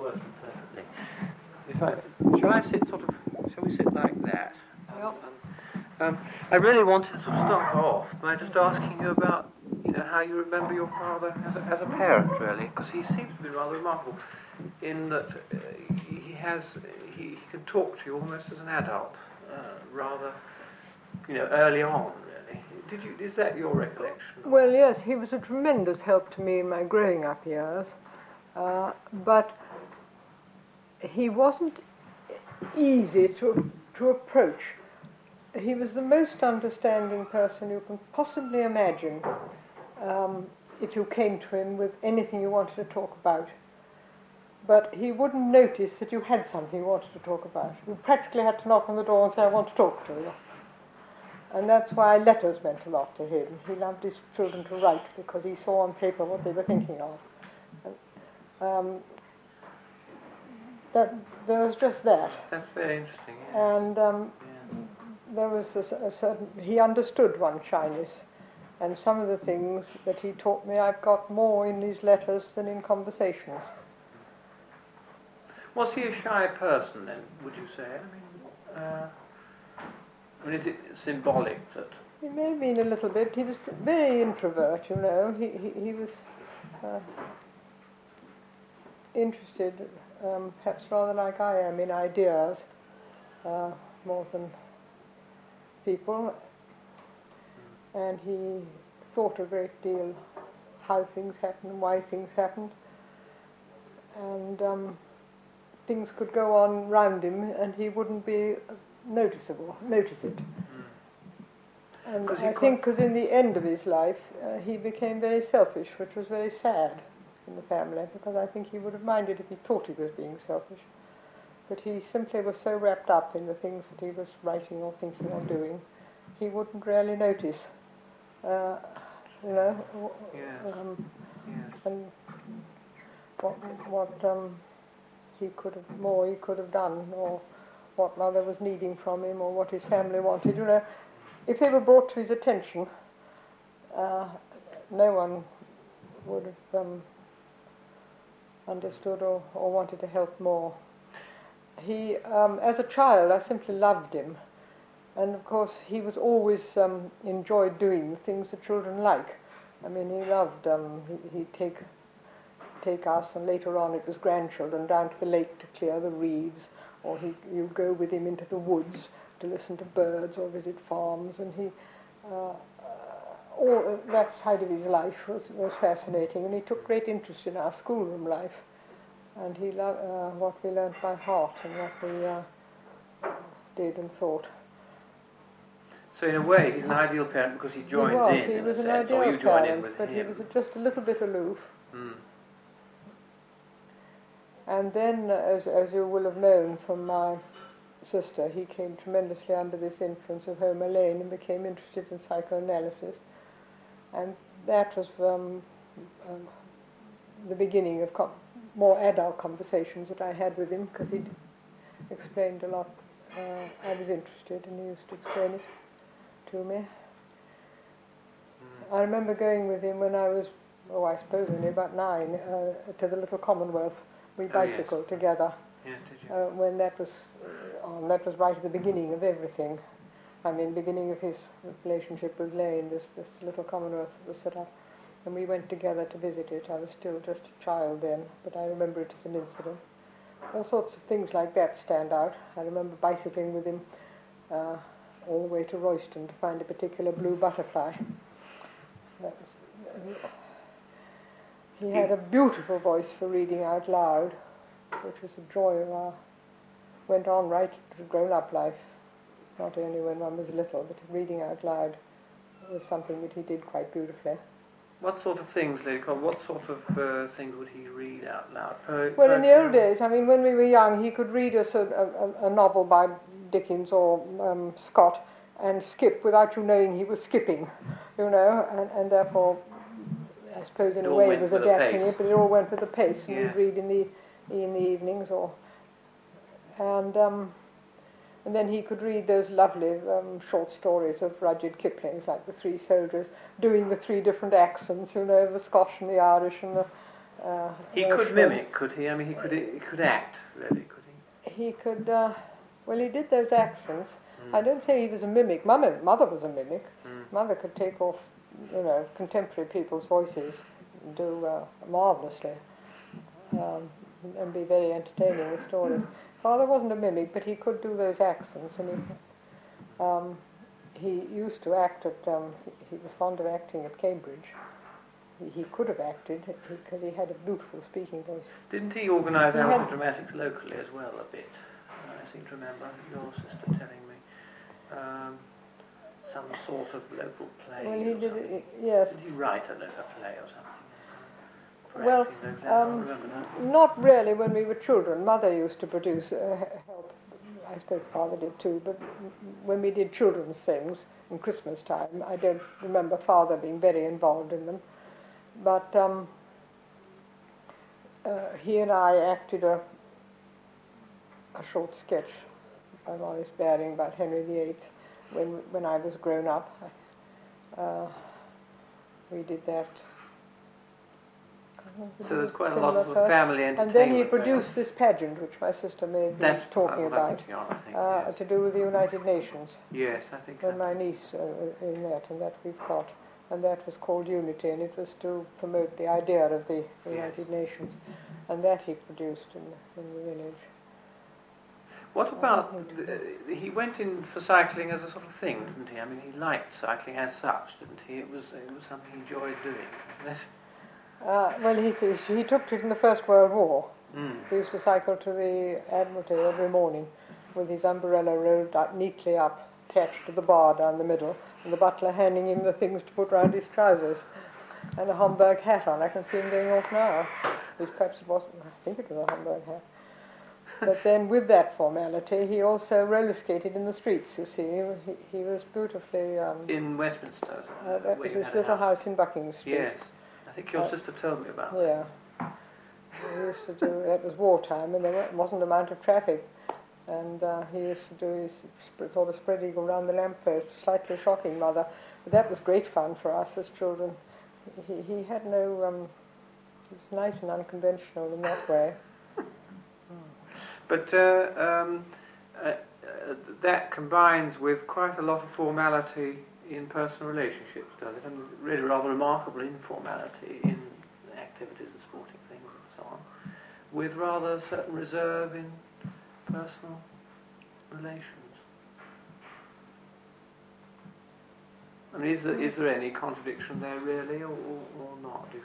working perfectly. Shall we sit like that? Yep. I really wanted to sort of start off by just asking you about, how you remember your father as a parent, really, because he seems to be rather remarkable in that he can talk to you almost as an adult, rather, early on, really. Is that your recollection? Well, yes, he was a tremendous help to me in my growing up years, but he wasn't easy to approach. He was the most understanding person you can possibly imagine if you came to him with anything you wanted to talk about. But he wouldn't notice that you had something you wanted to talk about. You practically had to knock on the door and say, I want to talk to you. And that's why letters meant a lot to him. He loved his children to write because he saw on paper what they were thinking of. And, there was just that. That's very interesting. Yeah. And there was a certain... He understood one's shyness. And some of the things that he taught me I've got more in his letters than in conversations. Was he a shy person then, would you say? Is it symbolic that... He may have been a little bit. He was very introvert, He was interested, perhaps rather like I am, in ideas more than people. And he thought a great deal how things happened, why things happened. And things could go on round him and he wouldn't be notice it. And I think because in the end of his life he became very selfish, which was very sad in the family, because I think he would have minded if he thought he was being selfish. But he simply was so wrapped up in the things that he was writing or thinking or doing, he wouldn't really notice, Yes. and what he could have done, or what mother was needing from him, or what his family wanted. If they were brought to his attention, no one would have understood or wanted to help more. He, as a child, I simply loved him, and of course he was always enjoyed doing the things that children like. I mean, he loved. He'd take us, and later on it was grandchildren, down to the lake to clear the reeds, or you'd go with him into the woods to listen to birds or visit farms, and all that side of his life was fascinating, and he took great interest in our schoolroom life, and he loved what we learnt by heart and what we did and thought. So in a way, he's an ideal parent because he joins in. He was an sense, ideal or you join parent, in with but him. he was just a little bit aloof. And then, as you will have known from my sister, he came tremendously under this influence of Homer Lane and became interested in psychoanalysis. And that was the beginning of more adult conversations that I had with him, because he'd explained a lot. I was interested, and he used to explain it to me. I remember going with him when I was, I suppose only about 9, to the little Commonwealth. We bicycled together. Yes, did you? When that was right at the beginning of everything. I mean, beginning of his relationship with Lane, this little Commonwealth was set up, and we went together to visit it. I was still just a child then, but I remember it as an incident. All sorts of things like that stand out. I remember bicycling with him all the way to Royston to find a particular blue butterfly. He had a beautiful voice for reading out loud, which was a joy of our... went on right to grown-up life, not only when one was little, but reading out loud was something that he did quite beautifully. What sort of things, Lady Cole, what sort of things would he read out loud? Well, in the old days, I mean, when we were young, he could read us a novel by Dickens or Scott and skip without you knowing he was skipping, and therefore... I suppose in a way it was adapting it, but it all went with the pace. And we'd read in the evenings, and then he could read those lovely short stories of Rudyard Kipling's, like The Three Soldiers, doing the 3 different accents, the Scotch and the Irish and He could mimic, could he? I mean, he could act, really, could he? He could, well, he did those accents. I don't say he was a mimic. Mother was a mimic. Mother could take off, contemporary people's voices and do marvellously and be very entertaining with stories. Father wasn't a mimic, but he could do those accents, and he used to act at, he was fond of acting at Cambridge. He could have acted because he had a beautiful speaking voice. Didn't he organise amateur dramatics locally as well a bit? I seem to remember your sister telling me some sort of local play. Well, he did it, yes. Did he write a play or something? Well, not really when we were children. Mother used to produce, help. I suppose Father did too, but when we did children's things in Christmas time, I don't remember Father being very involved in them. But he and I acted a short sketch by Maurice Baring about Henry VIII when I was grown up. We did that. So there's quite a lot of family entertainment. And then he produced this pageant, which my sister may be talking about, yes. to do with the United Nations. Yes, I think. And my niece in that, and that we've got. And that was called Unity, and it was to promote the idea of the United Nations. And that he produced in the village. What about, he went in for cycling as a sort of thing, didn't he? I mean, he liked cycling as such, didn't he? It was something he enjoyed doing, wasn't it? Well, he took to it in the First World War. Mm. He used to cycle to the Admiralty every morning with his umbrella rolled up, neatly up, attached to the bar down the middle, and the butler handing him the things to put round his trousers, and a Homburg hat on. I can see him going off now. Perhaps it wasn't, I think it was a Homburg hat. But then with that formality, he also roller skated in the streets, you see. He was beautifully... in Westminster? That was his little house in Buckingham Street. Yes. I think your sister told me about that. Yeah. He used to do, that was wartime, and there wasn't an amount of traffic. And he used to do his sort of spread eagle round the lamppost, slightly shocking Mother. But that was great fun for us as children. He had no... he was nice and unconventional in that way. But that combines with quite a lot of formality in personal relationships, does it? And really rather remarkable informality in activities and sporting things and so on, with rather a certain reserve in personal relations. I mean, is there any contradiction there really, or not, do you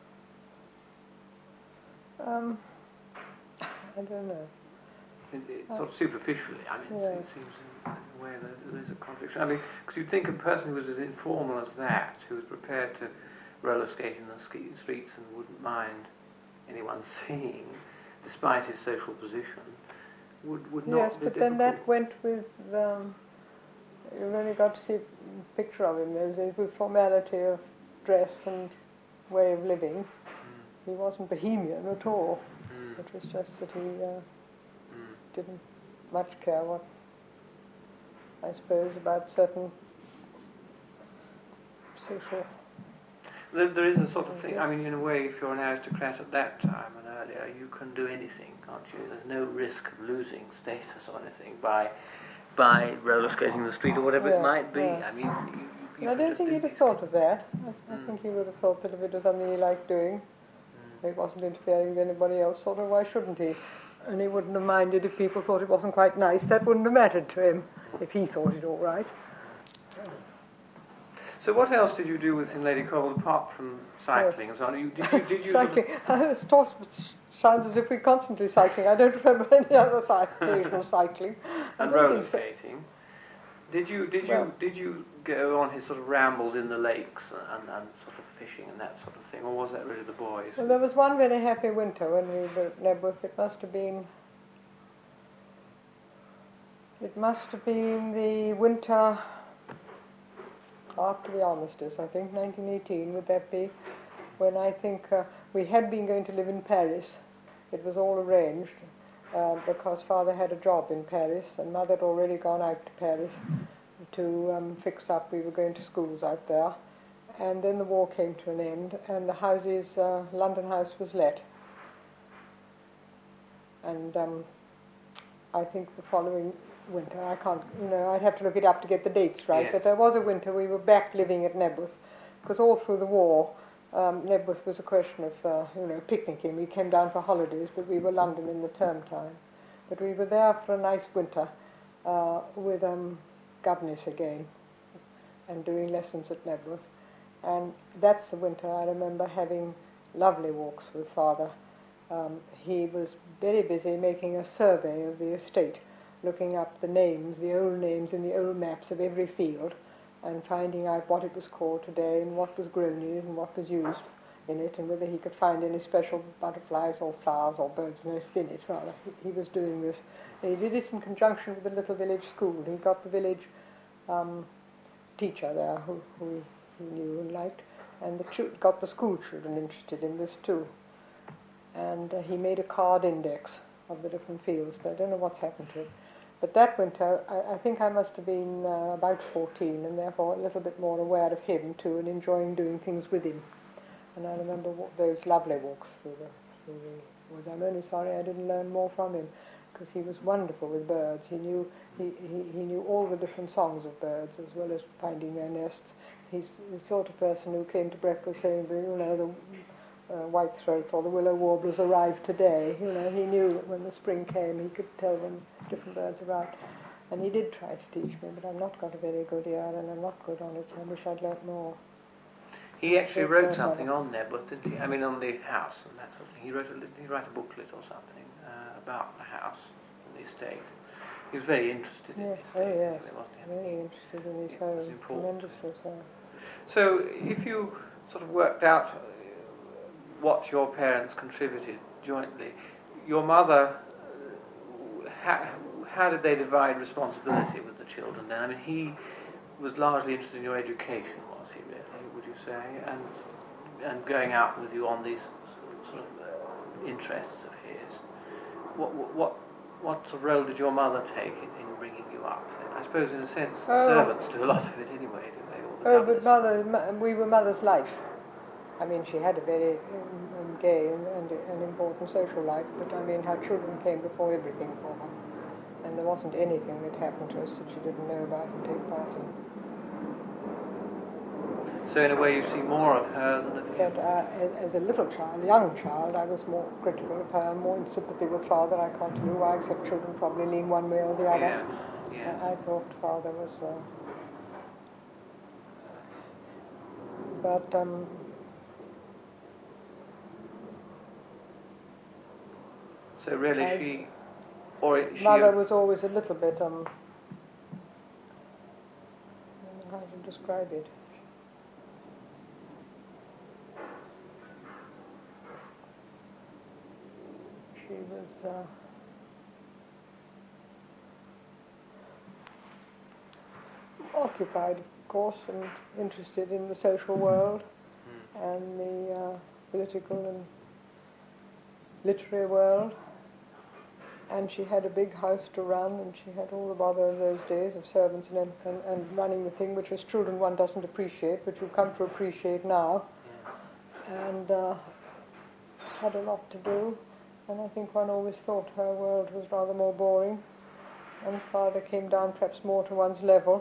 think? I don't know. Sort of superficially, I mean, it seems in a way there is a contradiction. I mean, because you'd think a person who was as informal as that, who was prepared to roller skate in the streets and wouldn't mind anyone seeing, despite his social position, would not Yes, be but difficult. then that went with, you've only got to see a picture of him those days, with formality of dress and way of living. He wasn't bohemian at all. It was just that he didn't much care what, I suppose, about certain social... There is a sort of thing, I mean, in a way, if you're an aristocrat at that time and earlier, you can do anything, can't you? There's no risk of losing status or anything by roller skating the street or whatever it might be. I mean, you I don't think he'd have thought of that. I think he would have thought that if it was something he liked doing, it wasn't interfering with anybody else, sort of, why shouldn't he? And he wouldn't have minded if people thought it wasn't quite nice. That wouldn't have mattered to him if he thought it all right. So what else did you do with him, Lady Cole, apart from cycling and so on? Did you cycling. It sounds as if we're constantly cycling. I don't remember any other occasional cycling. And roller skating. Did you go on his sort of rambles in the lakes and sort of fishing and that sort of thing, or was that really the boys? Well, there was one very happy winter when we were at Nebworth. It must have been the winter after the armistice, I think, 1918, would that be, when I think we had been going to live in Paris. It was all arranged because Father had a job in Paris and Mother had already gone out to Paris to fix up. We were going to schools out there, and then the war came to an end, and the houses, London House was let. And I think the following winter, I can't, I'd have to look it up to get the dates right, Yeah. but there was a winter we were back living at Nebworth, because all through the war, Nebworth was a question of, picnicking. We came down for holidays, but we were London in the term time. But we were there for a nice winter with governess again and doing lessons at Nebworth. And that's the winter I remember having lovely walks with Father. He was very busy making a survey of the estate, looking up the names, the old names in the old maps of every field, and finding out what it was called today and what was grown in it and what was used in it, and whether he could find any special butterflies or flowers or birds' nests in it, rather. He was doing this. And he did it in conjunction with the little village school. He got the village teacher there who he knew and liked, and got the school children interested in this too. And he made a card index of the different fields, but I don't know what's happened to it. But that winter, I think I must have been about 14, and therefore a little bit more aware of him too, and enjoying doing things with him. And I remember those lovely walks through the woods. I'm only sorry I didn't learn more from him, because he was wonderful with birds. He knew all the different songs of birds, as well as finding their nests. He's the sort of person who came to breakfast saying, the whitethroat or the willow warblers arrived today. He knew that when the spring came, he could tell when different birds arrived. And he did try to teach me, but I've not got a very good ear, and I'm not good on it. I wish I'd learnt more. He actually wrote something on Nebworth, didn't he? I mean, on the house and that sort of thing. He wrote a booklet or something about the house and the estate. He was very interested in yes, the estate. Yes, wasn't he? very interested in his home, tremendously so. So, if you sort of worked out what your parents contributed jointly, your mother, how did they divide responsibility with the children then? I mean, he was largely interested in your education, was he really, would you say? And going out with you on these sort of interests of his. What sort of role did your mother take in bringing you up? I suppose, in a sense, servants do a lot of it anyway, do they? But we were mother's life. I mean, she had a very gay and important social life, but I mean, her children came before everything for her. And there wasn't anything that happened to us that she didn't know about and take part in. So in a way you see more of her than of him. But as a little child, young child, I was more critical of her, more in sympathy with Father. I can't tell you why, except children probably lean one way or the other. Yeah. I thought Father was... But... So really Mother was always a little bit, I don't know how to describe it. She was occupied, of course, and interested in the social world and the political and literary world. And she had a big house to run, and she had all the bother of those days of servants and running the thing, which as children one doesn't appreciate, but you've come to appreciate now. Yeah. And had a lot to do, and I think one always thought her world was rather more boring. And Father came down perhaps more to one's level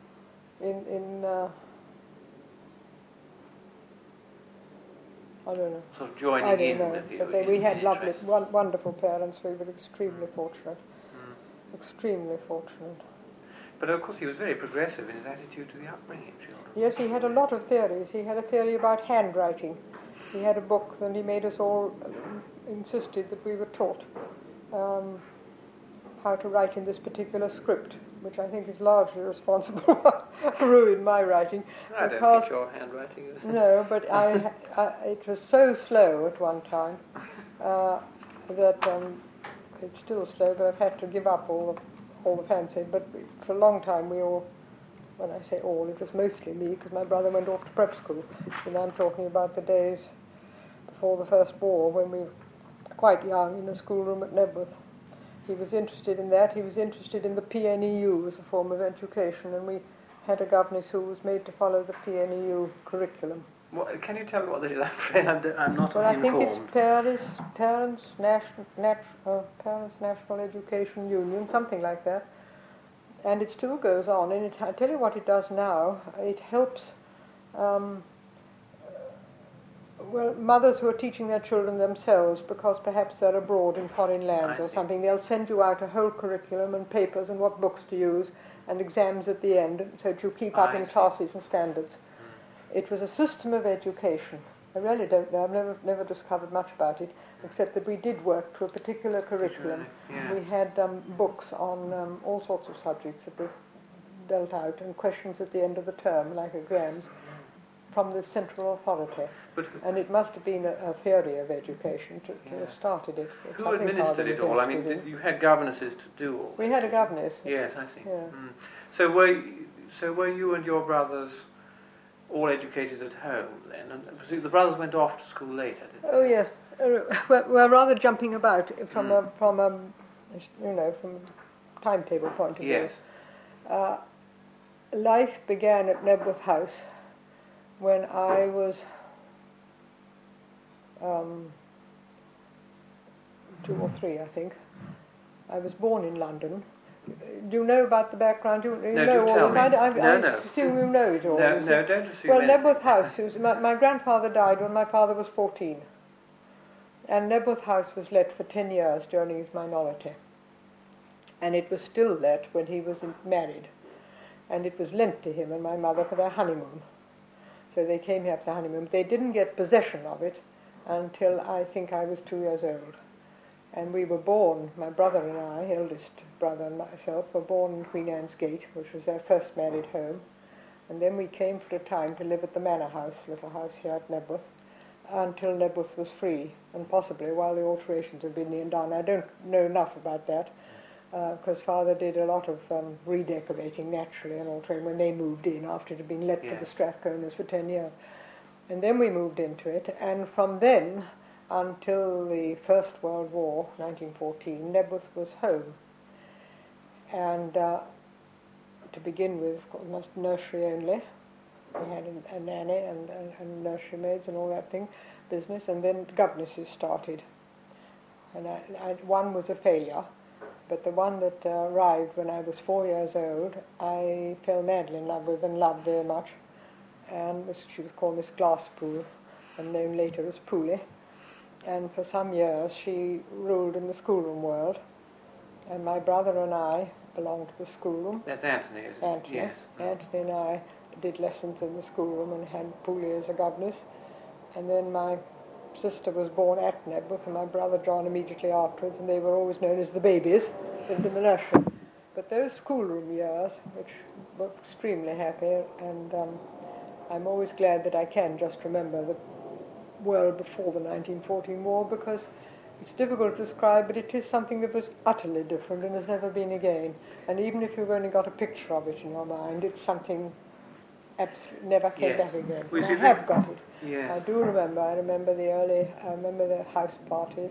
I don't know. Sort of joining in with you. But we had lovely, wonderful parents. We were extremely fortunate. Extremely fortunate. But of course he was very progressive in his attitude to the upbringing of children. Yes, he had a lot of theories. He had a theory about handwriting. He had a book, and he made us all insisted that we were taught how to write in this particular script, which I think is largely responsible for ruining my writing. I don't think your handwriting is... No, but it was so slow at one time that it's still slow, but I've had to give up all the fancy. But for a long time we all, when I say all, it was mostly me, because my brother went off to prep school. And I'm talking about the days before the First War, when we were quite young in the schoolroom at Nebworth. He was interested in that. He was interested in the PNEU as a form of education, and we had a governess who was made to follow the PNEU curriculum. Can you tell me what this is? I'm afraid I'm not Well, I think informed. it's Parents National Education Union, something like that. And it still goes on. And I tell you what it does now. It helps mothers who are teaching their children themselves, because perhaps they're abroad in foreign lands or something. They'll send you out a whole curriculum and papers and what books to use and exams at the end, so that you keep up in classes and standards. It was a system of education. I really don't know. I've never discovered much about it, except that we did work to a particular curriculum. Yeah. We had books on all sorts of subjects that were dealt out, and questions at the end of the term, like exams, from the central authority. And it must have been a theory of education to have started it. Who administered it all? I mean, you had governesses to do all this? We had a governess. Yes, I see. Yeah. So were you and your brothers all educated at home then? And the brothers went off to school later, didn't they? Oh yes. We're rather jumping about from a timetable point of view. Yes. Life began at Nebworth House when I was 2 or 3, I think. I was born in London. Do you know about the background? Do you know all this? I assume you know it all. No, don't assume. Well, Nebworth House. My grandfather died when my father was 14, and Nebworth House was let for 10 years during his minority, and it was still let when he was married, and it was lent to him and my mother for their honeymoon. So they came here for the honeymoon. They didn't get possession of it until I think I was 2 years old. And we were born, my brother and I, eldest brother and myself, were born in Queen Anne's Gate, which was their first married home. And then we came for a time to live at the Manor House, little house here at Nebworth, until Nebworth was free, and possibly while the alterations have been done. I don't know enough about that, because Father did a lot of redecorating naturally and altering when they moved in after it had been let to the Strathconers for 10 years. And then we moved into it, and from then until the First World War, 1914, Nebworth was home. And to begin with, of course, nursery only. We had a nanny and nursery maids and all that business, and then governesses started. And one was a failure, but the one that arrived when I was 4 years old, I fell madly in love with and loved very much. And she was called Miss Glasspool, and known later as Pooley. And for some years she ruled in the schoolroom world. And my brother and I belonged to the schoolroom. That's Anthony, isn't it? Anthony. Yes. Anthony and I did lessons in the schoolroom and had Pooley as a governess. And then my sister was born at Nebworth, and my brother John immediately afterwards, and they were always known as the babies, lived in the nursery. But those schoolroom years, which were extremely happy, and I'm always glad that I can just remember the world before the 1914 war, because it's difficult to describe, but it is something that was utterly different and has never been again. And even if you've only got a picture of it in your mind, it's something absolutely never came back again. I have got it. Yes. I do remember. I remember the house parties.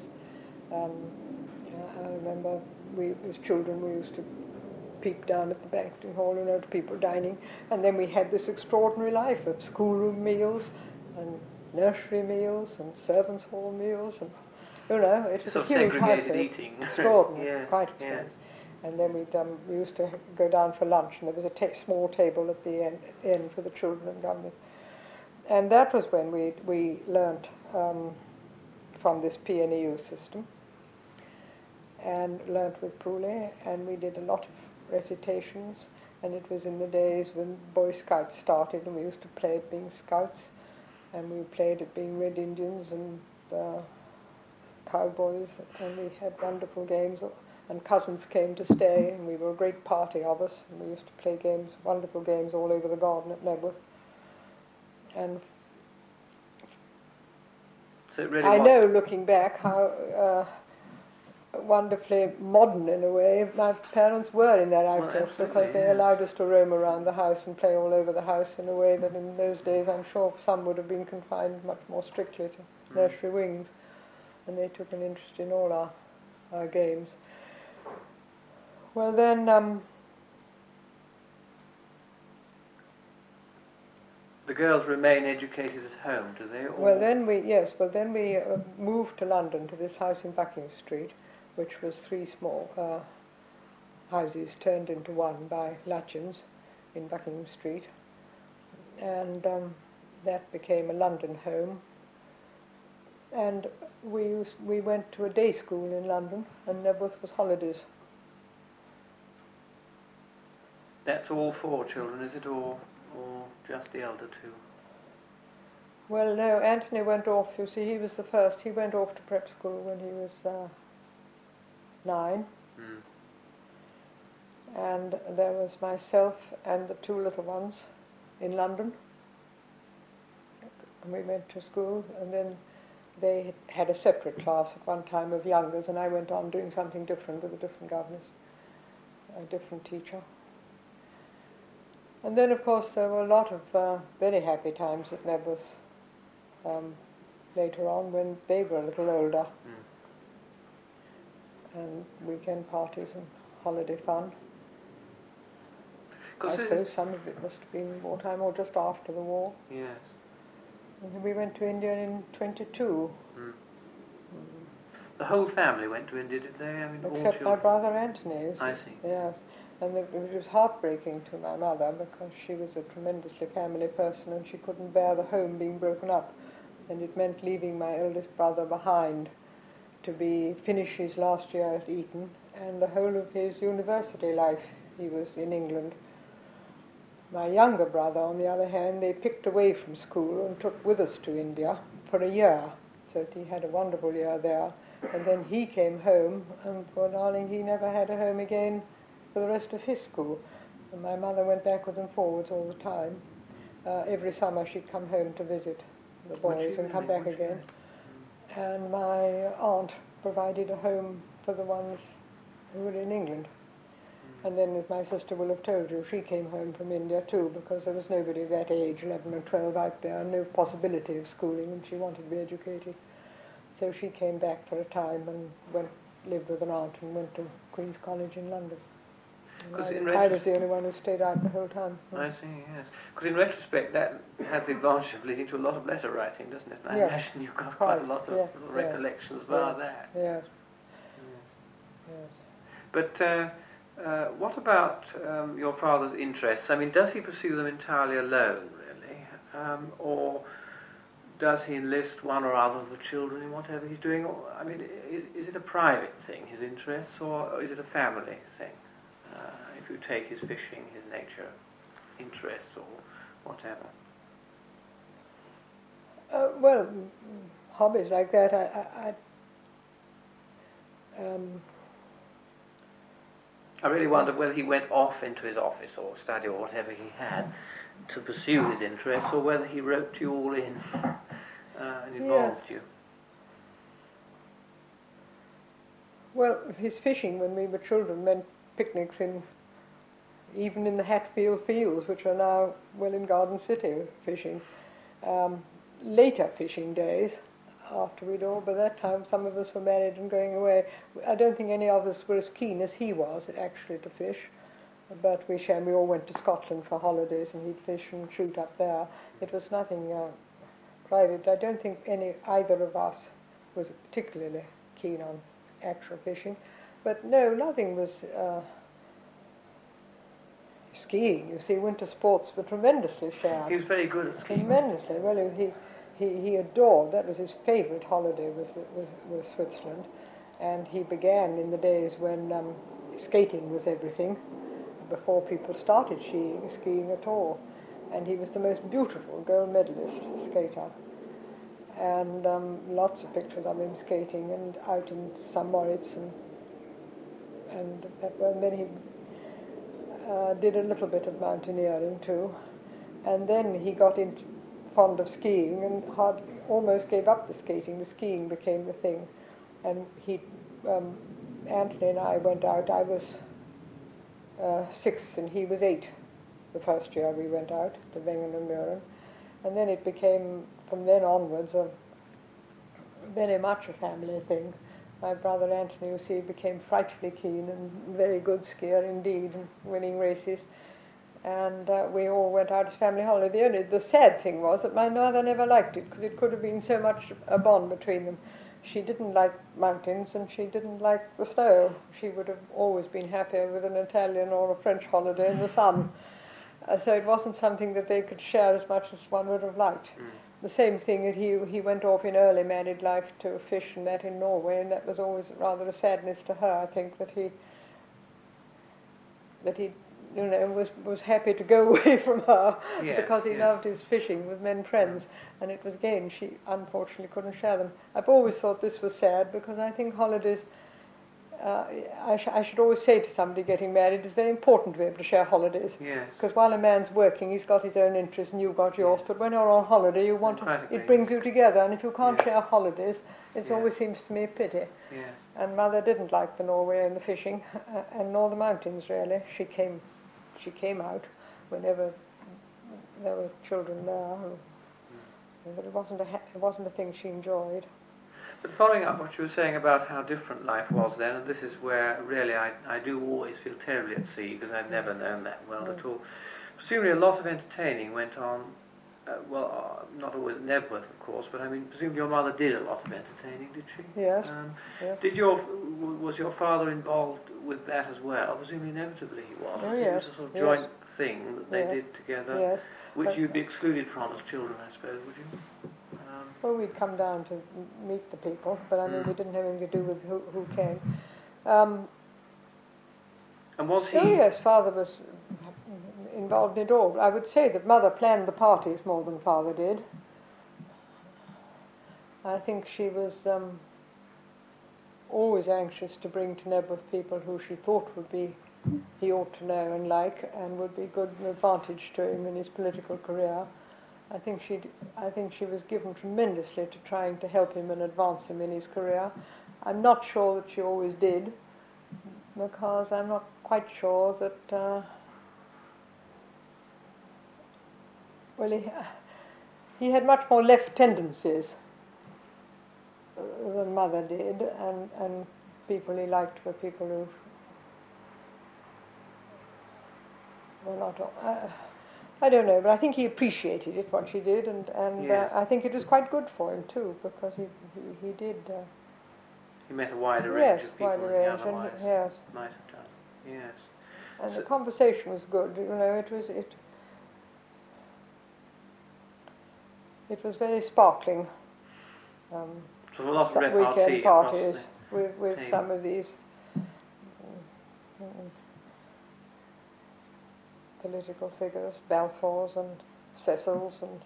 I remember as children we used to peep down at the banqueting hall, to people dining, and then we had this extraordinary life of schoolroom meals and nursery meals and servants' hall meals, and it was a huge household. Eating. Extraordinary, quite yes. extraordinary. And then we used to go down for lunch, and there was a small table at the end for the children and governors. And that was when we learnt from this PNEU system, and learnt with Pooley, and we did a lot of recitations, and it was in the days when Boy Scouts started, and we used to play at being Scouts, and we played at being Red Indians and Cowboys, and we had wonderful games, and cousins came to stay, and we were a great party of us, and we used to play games, wonderful games all over the garden at Nebworth. And so it really I know, looking back, how wonderfully modern, in a way, my parents were in that outfit, because they allowed us to roam around the house and play all over the house in a way that in those days I'm sure some would have been confined much more strictly to nursery wings, and they took an interest in all our games. Well then, The girls remain educated at home, do they? Or Well, then we moved to London to this house in Buckingham Street, which was three small houses turned into one by Lutchins in Buckingham Street, and that became a London home. And we went to a day school in London, and Nebworth was holidays. That's all four children, is it, or just the elder two? Well, no, Anthony went off, you see, he was the first. He went off to prep school when he was 9. Mm. And there was myself and the two little ones in London. And we went to school, and then they had a separate class at one time of youngers, and I went on doing something different with a different governess, a different teacher. And then, of course, there were a lot of very happy times at Nebworth later on when they were a little older. Mm. And weekend parties and holiday fun. I 'Cause suppose some of it must have been wartime or just after the war. Yes. And then we went to India in 22. Mm. The whole family went to India, did they? I mean, all Except my children? brother Anthony's. I see. Yes. And it was heartbreaking to my mother because she was a tremendously family person and she couldn't bear the home being broken up. And it meant leaving my eldest brother behind to finish his last year at Eton, and the whole of his university life he was in England. My younger brother, on the other hand, they picked away from school and took with us to India for a year. So that he had a wonderful year there. And then he came home, and poor darling, he never had a home again for the rest of his school. And my mother went backwards and forwards all the time. Every summer she'd come home to visit the boys and come back again. And my aunt provided a home for the ones who were in England. And then, as my sister will have told you, she came home from India too, because there was nobody of that age, 11 or 12, out there, no possibility of schooling, and she wanted to be educated. So she came back for a time and lived with an aunt and went to Queen's College in London. I was the only one who stayed out the whole time. I see, yes. Because in retrospect, that has the advantage of leading to a lot of letter writing, doesn't it? And I imagine you've got quite a lot of recollections via that. Yes. Yes. But what about your father's interests? I mean, does he pursue them entirely alone, really? Or does he enlist one or other of the children in whatever he's doing? Or, I mean, is it a private thing, his interests, or is it a family thing? If you take his fishing, his nature, interests, or whatever. Well, hobbies like that, I really wonder whether he went off into his office or study or whatever he had to pursue his interests, or whether he roped you all in and involved you. Well, his fishing when we were children meant picnics even in the Hatfield fields, which are now in Garden City, fishing. Later fishing days, after we'd all, by that time some of us were married and going away. I don't think any of us were as keen as he was actually to fish, but we all went to Scotland for holidays and he'd fish and shoot up there. It was nothing private. I don't think either of us was particularly keen on actual fishing, but no, nothing was skiing. You see, winter sports were tremendously shared. He was very good at skiing. Tremendously. Well, he adored, that was his favourite holiday, was Switzerland. And he began in the days when skating was everything, before people started skiing at all. And he was the most beautiful gold medalist skater. And lots of pictures of him skating and out in St. Moritz. And then he did a little bit of mountaineering too. And then he got fond of skiing and almost gave up the skating. The skiing became the thing. And Anthony and I went out. I was 6 and he was 8 the first year we went out to Wengen and Muren. And then it became, from then onwards, very much a family thing. My brother Anthony, you see, became frightfully keen and very good skier indeed, and winning races. and we all went out as family holiday. The sad thing was that my mother never liked it, because it could have been so much a bond between them. She didn't like mountains, and she didn't like the snow. She would have always been happier with an Italian or a French holiday in the sun. So it wasn't something that they could share as much as one would have liked. The same thing, that he went off in early married life to fish and that in Norway, and that was always rather a sadness to her, I think, that he was happy to go away from her, because he loved his fishing with men friends, and it was, again, she unfortunately couldn't share them. I've always thought this was sad, because I think holidays, I should always say to somebody getting married, it's very important to be able to share holidays. Yes. Because while a man's working, he's got his own interests and you've got yours, but when you're on holiday, it brings you together, and if you can't share holidays, it always seems to me a pity. Yes. And Mother didn't like the Norway and the fishing, and nor the mountains, really. She came out whenever there were children there, but it wasn't a thing she enjoyed. But following up what you were saying about how different life was then, and this is where really I do always feel terribly at sea, because I've never known that world at all. Presumably a lot of entertaining went on, not always at Nebworth, of course, but I mean, presumably your mother did a lot of entertaining, did she? Yes. Yes. Was your father involved with that as well? Presumably inevitably he was. Oh, yes. It was a sort of joint thing that they did together, which you'd be excluded from as children, I suppose, would you? Well, we'd come down to meet the people, but I mean, we didn't have anything to do with who came. And was he... Oh, yes, Father was involved in it all. I would say that Mother planned the parties more than Father did. I think she was always anxious to bring to Nebworth people who she thought he ought to know and like, and would be good advantage to him in his political career. I think she was given tremendously to trying to help him and advance him in his career. I'm not sure that she always did, because I'm not quite sure that he had much more left tendencies than Mother did, and people he liked were people who were not... I don't know, but I think he appreciated it, what she did, and I think it was quite good for him too, because he did... he met a wider range of people than he otherwise might have done. Yes. And the conversation was good, it was very sparkling. So a lot of weekend parties with some of these political figures, Balfours and Cecils, and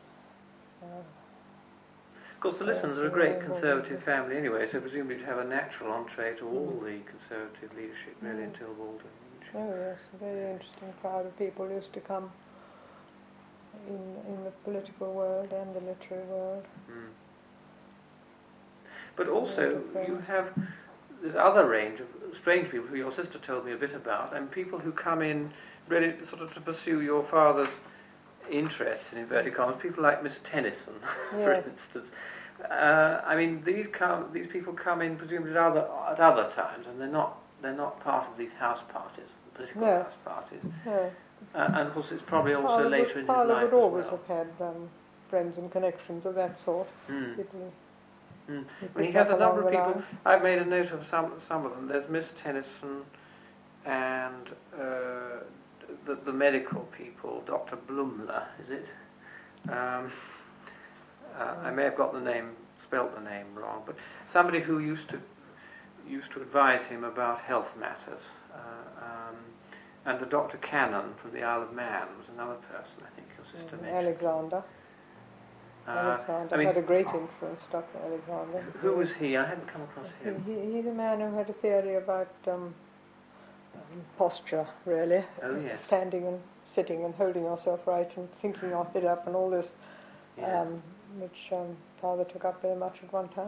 of course the Lyttons are a great conservative family anyway, so presumably you'd have a natural entree to all the conservative leadership really in Tilbalden. Oh yes, a very interesting crowd of people used to come in the political world and the literary world. But also you have this other range of strange people who your sister told me a bit about, and people who come in really sort of to pursue your father's interests, in inverted commas, people like Miss Tennyson, for instance. I mean, these people come in presumably at other times, and they're not part of these house parties, political house parties. No. And of course, it's probably also later in his life Father would always as well. have had friends and connections of that sort. He has a number of people. I've made a note of some of them. There's Miss Tennyson and the medical people, Dr. Blumler, is it? I may have spelt the name wrong, but somebody who used to advise him about health matters. And the Dr. Cannon from the Isle of Man was another person, I think your sister mentioned. Alexander. Alexander had a great influence, Dr. Alexander. Who was he? I hadn't come across him. He's a man who had a theory about posture, really. Oh, yes. Standing and sitting and holding yourself right and thinking your head up and all this, which Father took up very much at one time.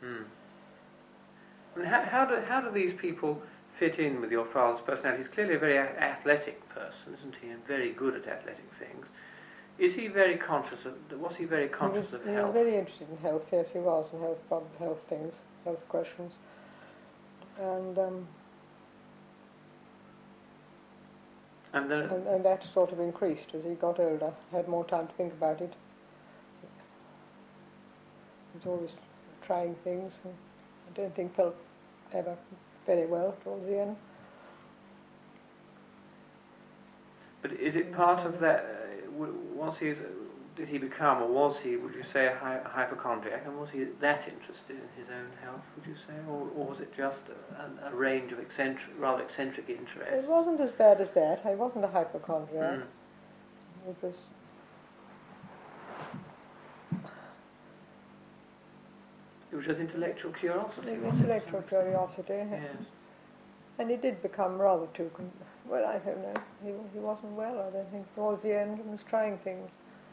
And how do these people fit in with your father's personality? He's clearly a very athletic person, isn't he, and very good at athletic things. Was he very conscious of health? He was very interested in health, yes he was, and health things, health questions. And And then, and that sort of increased as he got older, had more time to think about it. He was always trying things, and I don't think felt ever very well towards the end. but is it part of that? Did he become, or was he, would you say, a hypochondriac? And was he that interested in his own health, would you say? Or was it just a range of rather eccentric interests? It wasn't as bad as that. I wasn't a hypochondriac. It was... It was just intellectual curiosity. Intellectual curiosity. Yes. And he did become rather too... well, I don't know. He wasn't well, I don't think, towards the end, and was trying things.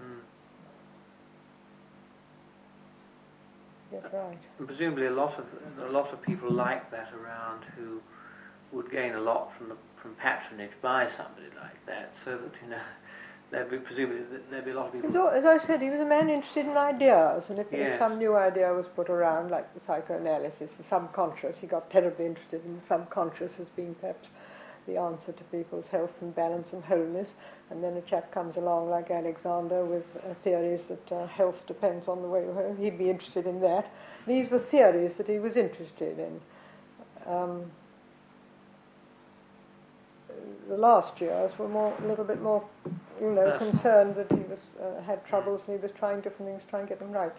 Yes, right. And presumably a lot of people like that around who would gain a lot from patronage by somebody like that, so that, you know, there'd be a lot of people... As I said, he was a man interested in ideas, and if Yes. some new idea was put around, like the psychoanalysis, the subconscious, he got terribly interested in the subconscious as being perhaps the answer to people's health and balance and wholeness. And then a chap comes along like Alexander with theories that health depends on the way you heard. He'd be interested in that. These were theories that he was interested in. The last years were a little bit more, concerned that he was had troubles and he was trying different things, trying to get them right.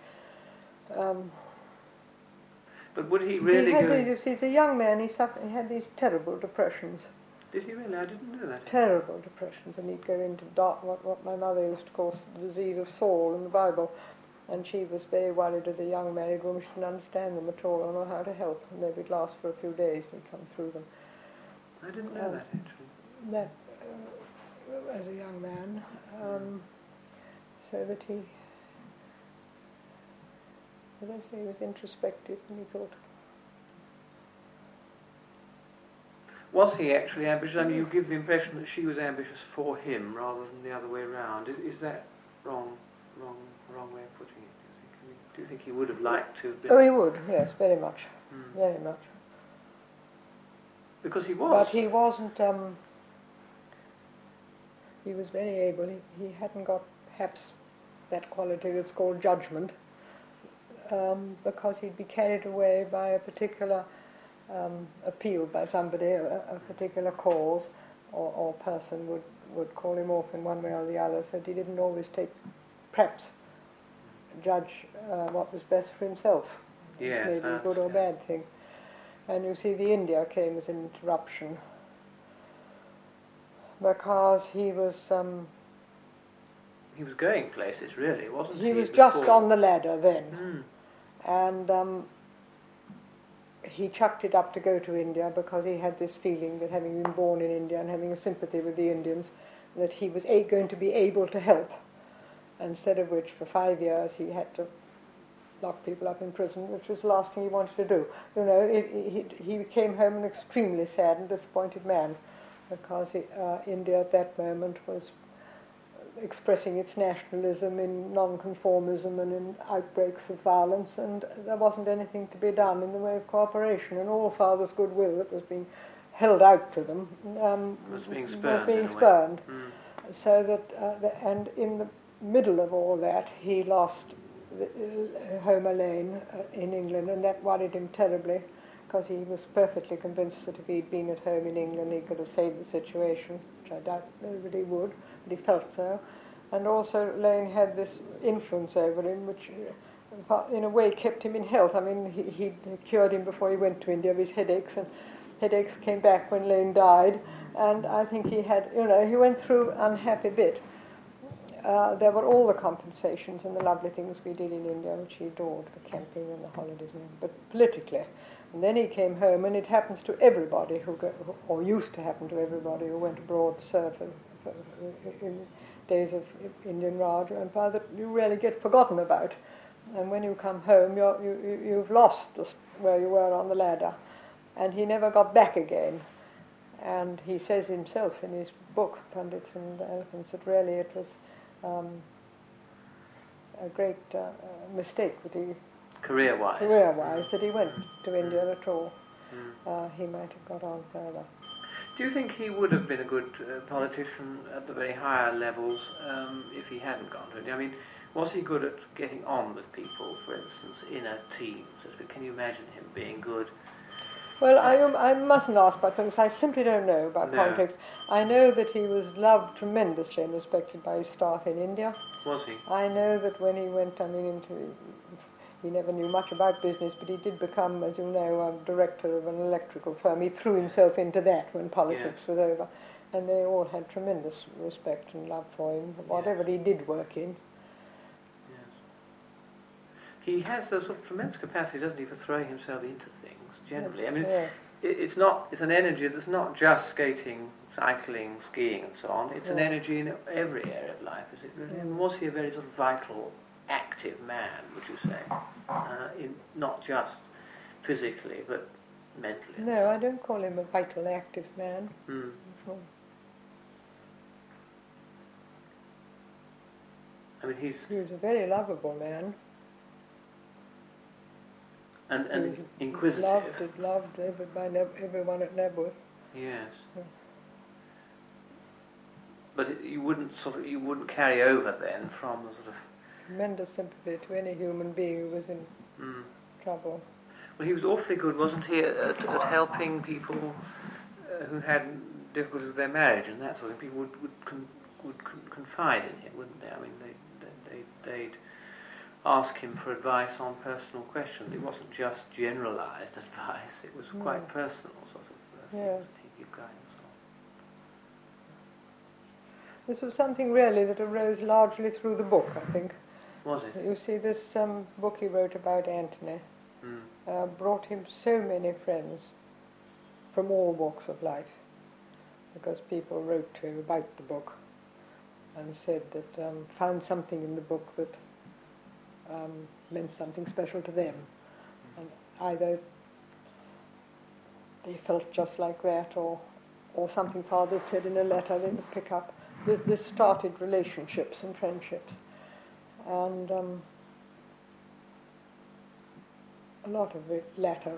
But would he really you see, as a young man, he had these terrible depressions. Did he really? I didn't know that. Terrible depressions, and he'd go into what my mother used to call the disease of Saul in the Bible, and she was very worried as a young married woman. She didn't understand them at all or know how to help, and they would last for a few days and he'd come through them. I didn't know that, actually. That, as a young man, so that he was introspective, and he thought... Was he actually ambitious? I mean, you give the impression that she was ambitious for him rather than the other way around. Is that wrong way of putting it? Do you think he would have liked to have been... Oh, he would, yes, very much. Very much. Because he was. But he wasn't... he was very able. He hadn't got perhaps that quality that's called judgment, because he'd be carried away by a particular appeal by somebody, a particular cause or person would call him off in one way or the other, so he didn't always perhaps judge what was best for himself. Yes, maybe a good or bad thing. And you see, the India came as an interruption, because he was going places, really, wasn't he? He was just on the ladder then, and he chucked it up to go to India because he had this feeling that, having been born in India and having a sympathy with the Indians, that he was going to be able to help. Instead of which, for 5 years, he had to lock people up in prison, which was the last thing he wanted to do. You know, he came home an extremely sad and disappointed man, because India at that moment was expressing its nationalism in non-conformism and in outbreaks of violence, and there wasn't anything to be done in the way of cooperation, and all father's goodwill that was being held out to them was being spurned. So that, and in the middle of all that, he lost Homer Lane in England, and that worried him terribly, because he was perfectly convinced that if he'd been at home in England he could have saved the situation, which I doubt nobody would, but he felt so. And also Lane had this influence over him which in a way kept him in health. I mean, he cured him before he went to India of his headaches, and headaches came back when Lane died, and I think he had, he went through an unhappy bit. There were all the compensations and the lovely things we did in India, which he adored, the camping and the holidays, but politically. And then he came home, and it happens to everybody or used to happen to everybody who went abroad to serve in days of Indian Raj and Empire, that you really get forgotten about. And when you come home, you've lost where you were on the ladder. And he never got back again. And he says himself in his book, Pundits and Elephants, that really it was a great mistake that he... Career-wise, that he went to India at all. He might have got on further. Do you think he would have been a good politician at the very higher levels if he hadn't gone to India? I mean, was he good at getting on with people, for instance, in a team? Can you imagine him being good? Well, I mustn't ask about things. I simply don't know about politics. I know that he was loved tremendously and respected by his staff in India. Was he? I know that when he went, he never knew much about business, but he did become, as you know, a director of an electrical firm. He threw himself into that when politics was over. And they all had tremendous respect and love for him, whatever he did work in. Yes. He has a sort of tremendous capacity, doesn't he, for throwing himself into things, generally. I mean, it's an energy that's not just skating, cycling, skiing and so on. It's an energy in every area of life, is it really? And was he a very sort of vital, active man, would you say? Not just physically, but mentally. No, I don't call him a vital, active man. I mean, he was a very lovable man. And inquisitive. Loved by everyone at Nebworth. Yes. But you wouldn't carry over then from the sort of tremendous sympathy to any human being who was in trouble. Well, he was awfully good, wasn't he, at helping people who had difficulties with their marriage and that sort of thing. People would confide in him, wouldn't they? I mean, they'd ask him for advice on personal questions. It wasn't just generalised advice, it was quite personal sort of things that he'd give guidance on. This was something really that arose largely through the book, I think. Was it? You see, this book he wrote about Anthony brought him so many friends from all walks of life, because people wrote to him about the book and said that found something in the book that meant something special to them, and either they felt just like that, or something Father said in a letter they would pick up. This started relationships and friendships, and a lot of the latter,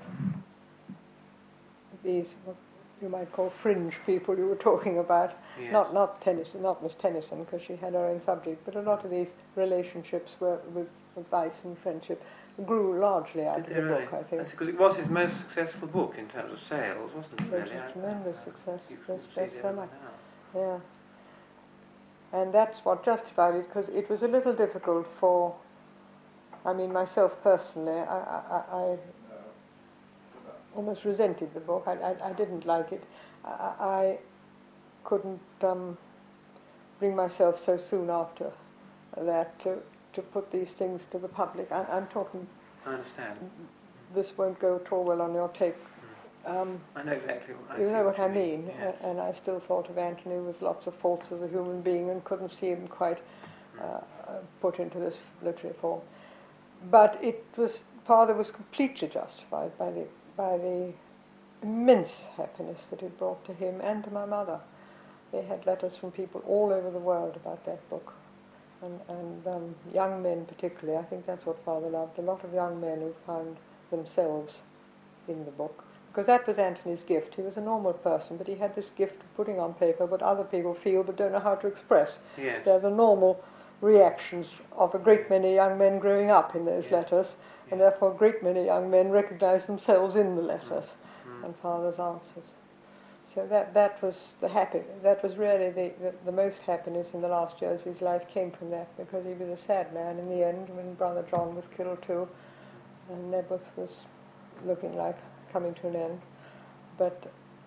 these what you might call fringe people you were talking about, not Tennyson, not Miss Tennyson, because she had her own subject, but a lot of these relationships were with advice and friendship grew largely out of the book, I think. Because it was his most successful book in terms of sales, wasn't it? Really? It was tremendous success, bestseller. Yeah. And that's what justified it, because it was a little difficult for, myself personally, I almost resented the book. I didn't like it. I couldn't bring myself so soon after that to put these things to the public. I'm talking... I understand. This won't go at all well on your tape. I know exactly what you know what I mean. Yes. And I still thought of Anthony with lots of faults as a human being and couldn't see him quite put into this literary form. But Father was completely justified by the immense happiness that it brought to him and to my mother. They had letters from people all over the world about that book. And young men particularly, I think that's what Father loved, a lot of young men who found themselves in the book. Because that was Anthony's gift. He was a normal person, but he had this gift of putting on paper what other people feel but don't know how to express. Yes. They're the normal reactions of a great many young men growing up in those letters, and therefore a great many young men recognize themselves in the letters and Father's answers. So that was that was really the most happiness in the last years of his life came from that, because he was a sad man in the end when Brother John was killed too, and Nebworth was looking like coming to an end, but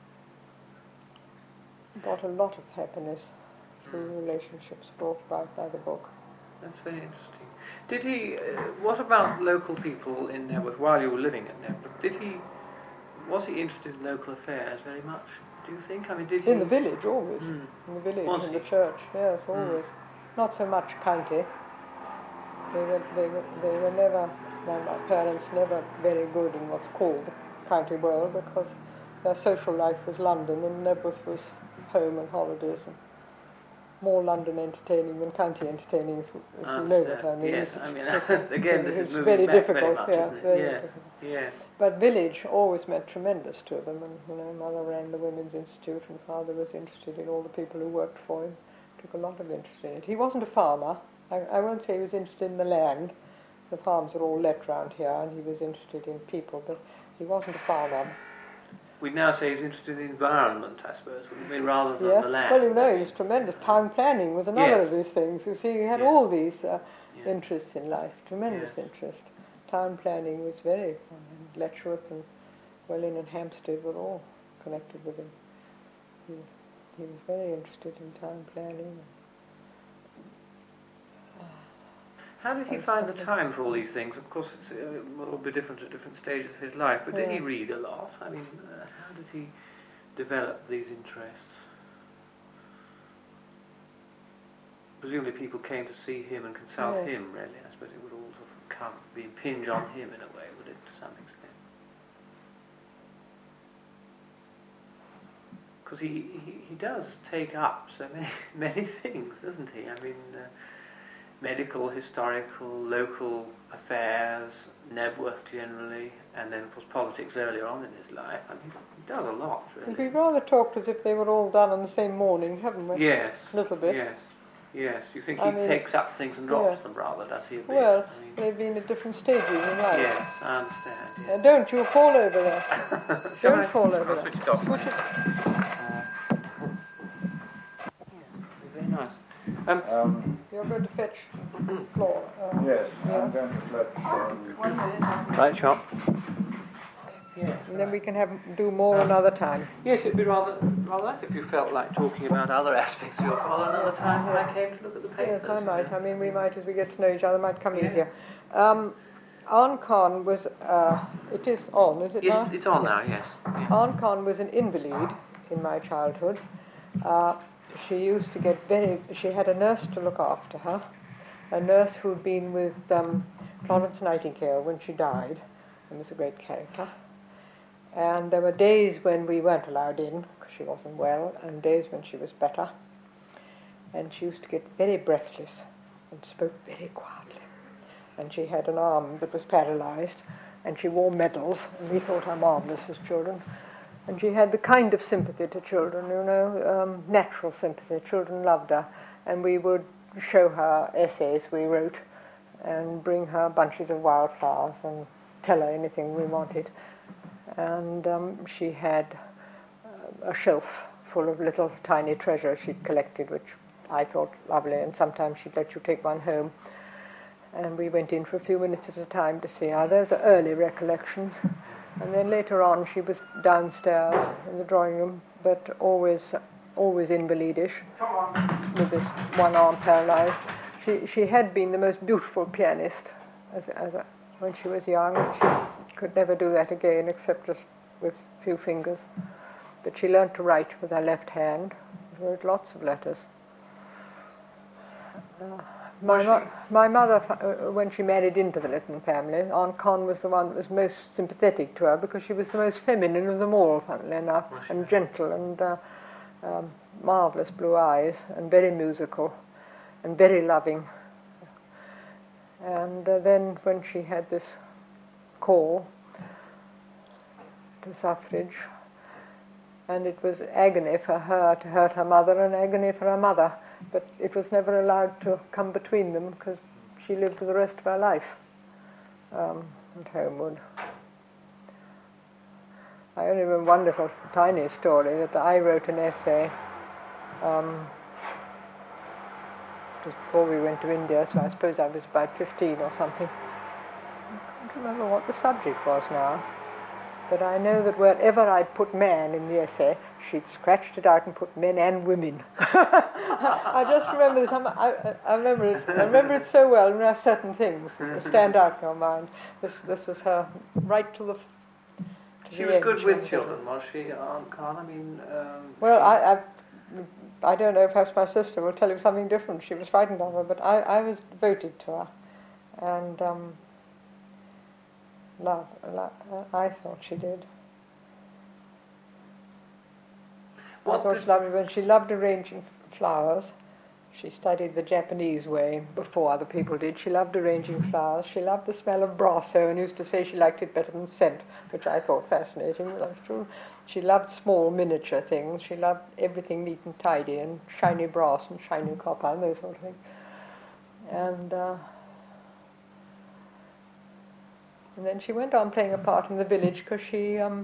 got a lot of happiness through relationships brought about by the book. That's very interesting. Did he? What about local people in Nebworth while you were living at Nebworth? Was he interested in local affairs very much? Do you think? Did he? In the village, always. In the village, in the church, yes, always. Not so much county. They were never. My parents never very good in what's called the county world, because their social life was London and Nebworth was home and holidays and more London entertaining than county entertaining, if you know what I mean. Yes, I mean, again, this is moving very back difficult, very much, yeah, isn't it? very Yes, difficult. yes. But village always meant tremendous to them, and mother ran the Women's Institute, and father was interested in all the people who worked for him. Took a lot of interest in it. He wasn't a farmer. I won't say he was interested in the land. The farms are all let round here, and he was interested in people, but he wasn't a farmer. We'd now say he's interested in the environment, I suppose, wouldn't we, rather than the land. Well, he was tremendous. Town planning was another of these things. You see, he had all these interests in life, tremendous interest. Town planning was very fun, and Letchworth and Welling and Hampstead were all connected with him. He was very interested in town planning. How did he find the time for all these things? Of course, it's a little bit different at different stages of his life, but did he read a lot? I mean, how did he develop these interests? Presumably people came to see him and consult him, really. I suppose it would all sort of be impinged on him in a way, would it, to some extent? Because he does take up so many things, doesn't he? I mean, medical, historical, local affairs, Nebworth generally, and then of course politics earlier on in his life. I mean, he does a lot, really. We've rather talked as if they were all done on the same morning, haven't we? Yes. A little bit. Yes. You think he takes up things and drops them rather, does he? Well, they've been at different stages in life. Yes, I understand. Yes. Don't you fall over there. Don't fall over there. Switch it off. Switch it. Very nice. You're going to fetch floor. Yes, I'm going to fetch. 1 minute. Right, Chop. Yes. And then we can do more another time. Yes, it'd be rather nice if you felt like talking about other aspects of your father another time when I came to look at the papers. Yes, I might. I mean, we might, as we get to know each other, might come easier. Aunt Con was, it is on, is it now? Yes, it's on now, yes. Aunt Con was an invalid in my childhood. She used to get she had a nurse to look after her, a nurse who'd been with Florence Nightingale when she died, and was a great character. And there were days when we weren't allowed in, because she wasn't well, and days when she was better. And she used to get very breathless, and spoke very quietly. And she had an arm that was paralyzed, and she wore medals, and we thought her marvellous as children. And she had the kind of sympathy to children, natural sympathy. Children loved her. And we would show her essays we wrote and bring her bunches of wildflowers and tell her anything we wanted. And she had a shelf full of little tiny treasures she'd collected, which I thought lovely. And sometimes she'd let you take one home. And we went in for a few minutes at a time to see her. Those are early recollections. And then later on she was downstairs in the drawing room, but always invalidish, with this one arm paralyzed. She had been the most beautiful pianist when she was young. She could never do that again except just with a few fingers. But she learned to write with her left hand. She wrote lots of letters. My mother, when she married into the Lytton family, Aunt Con was the one that was most sympathetic to her because she was the most feminine of them all, funnily enough, and gentle and marvellous blue eyes, and very musical and very loving. And then when she had this call to suffrage, and it was agony for her to hurt her mother and agony for her mother, but it was never allowed to come between them because she lived for the rest of her life at Homewood. I only remember one little tiny story that I wrote an essay just before we went to India, so I suppose I was about 15 or something. I can't remember what the subject was now, but I know that wherever I'd put man in the essay, she'd scratched it out and put men and women. I just remember this. I remember it so well. There are certain things that stand out in your mind. This was her right to the. She was good with children, was she, Aunt Con? I mean. Well, I don't know. Perhaps my sister will tell you something different. She was frightened of her, but I was devoted to her, and I thought she did. I thought she loved it when she loved arranging flowers, She studied the Japanese way before other people did. She loved arranging flowers. She loved the smell of brasso and used to say she liked it better than scent, which I thought fascinating. That's true. She loved small miniature things. She loved everything neat and tidy and shiny brass and shiny copper and those sort of things. And then she went on playing a part in the village because she, I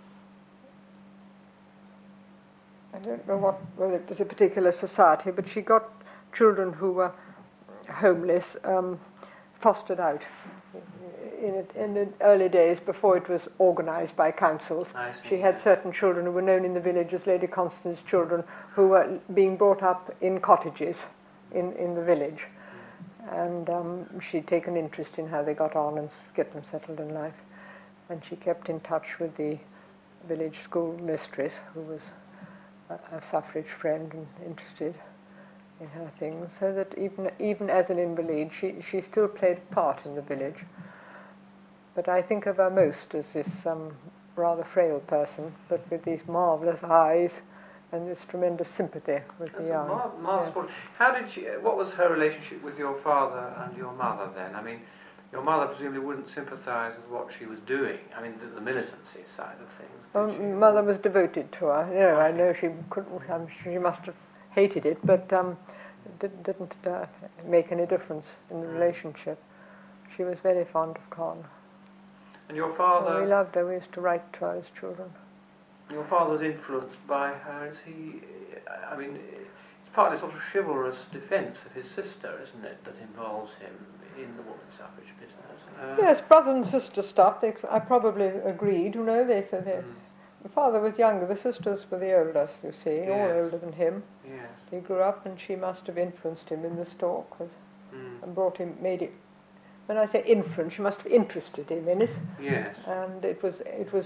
don't know whether it was a particular society, but she got children who were homeless fostered out in the early days before it was organised by councils. She had certain children who were known in the village as Lady Constance's children who were being brought up in cottages in the village. And she'd taken interest in how they got on and get them settled in life. And she kept in touch with the village school mistress, who was a suffrage friend and interested in her things, so that even as an invalid, she still played a part in the village. But I think of her most as this rather frail person, but with these marvellous eyes and this tremendous sympathy with the young. How did she? What was her relationship with your father and your mother then? I mean, your mother presumably wouldn't sympathise with what she was doing. I mean, the militancy side of things. Mother was devoted to her. You know, I know she couldn't. I'm sure she must have hated it, but didn't make any difference in the relationship. She was very fond of Con. And your father? We loved her. We used to write to her as children. Your father was influenced by her. Is he? I mean, it's partly sort of chivalrous defence of his sister, isn't it, that involves him in the women's suffrage business? Yes, brother and sister stuff. I probably agreed. You know, they said the father was younger. The sisters were the oldest. You see, all older than him. Yes. He grew up, and she must have influenced him in the stalk, and brought him, made it. When I say influence, she must have interested him in it. Yes. And it was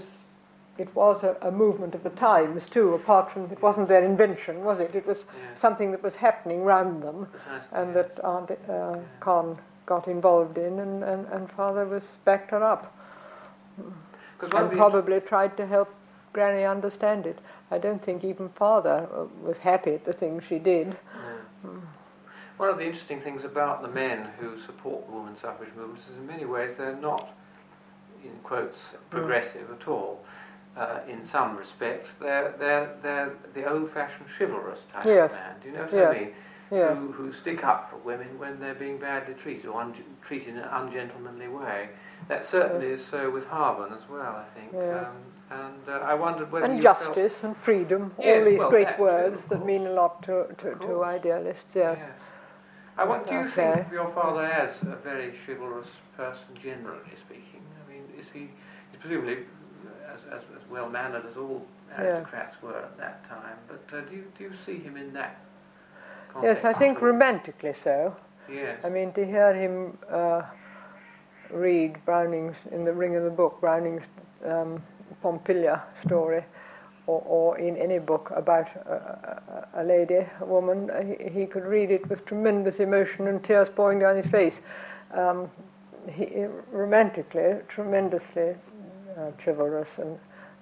a movement of the times too. Apart from it wasn't their invention, was it? It was something that was happening round them, and that Aunt Con got involved in, and Father backed her up, and probably tried to help Granny understand it. I don't think even Father was happy at the things she did. One of the interesting things about the men who support the women's suffrage movement is in many ways they're not, in quotes, progressive at all. In some respects, they're the old-fashioned chivalrous type of man. Do you know what I mean? Yes. Who stick up for women when they're being badly treated or treated in an ungentlemanly way. That certainly is so with Harben as well, I think. Yes. I wondered whether and justice and freedom, all these great words too, that mean a lot to idealists. Yes. Do you think of your father as a very chivalrous person, generally speaking? I mean, he's presumably as well mannered as all aristocrats were at that time. But do you see him in that context? Yes, I think romantically so. Yes. I mean, to hear him read Browning's, in The Ring of the Book, Browning's Pompilia story, or in any book about a lady, a woman, he could read it with tremendous emotion and tears pouring down his face. He romantically, tremendously chivalrous, and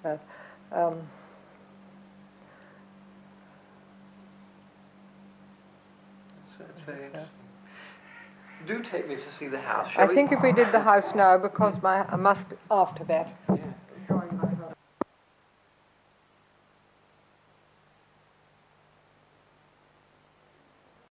it's very interesting. Do take me to see the house. I think if we did the house now, because I must after that. Yeah.